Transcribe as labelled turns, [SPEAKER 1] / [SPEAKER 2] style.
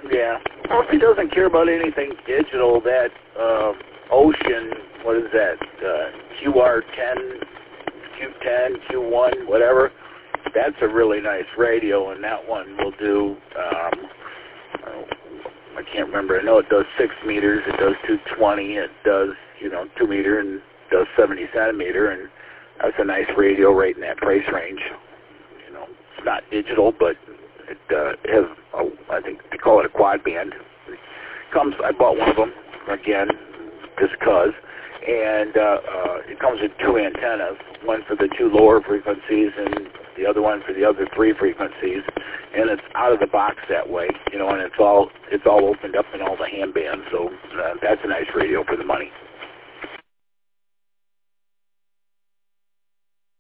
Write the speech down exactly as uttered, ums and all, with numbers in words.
[SPEAKER 1] Yeah. Well, if he doesn't care about anything digital, that uh, Ocean, what is that, uh, Q R ten, Q ten, Q one, whatever, that's a really nice radio, and that one will do, um, I can't remember, I know it does six meters, it does two twenty, it does, you know, two meter, and does seventy centimeter, and that's a nice radio right in that price range. You know, it's not digital, but it uh, has, a, I think they call it a quad band. It comes, I bought one of them, again, just because, and uh, uh, it comes with two antennas, one for the two lower frequencies and the other one for the other three frequencies, and it's out of the box that way, you know, and it's all it's all opened up in all the hand bands, so uh, that's a nice radio for the money.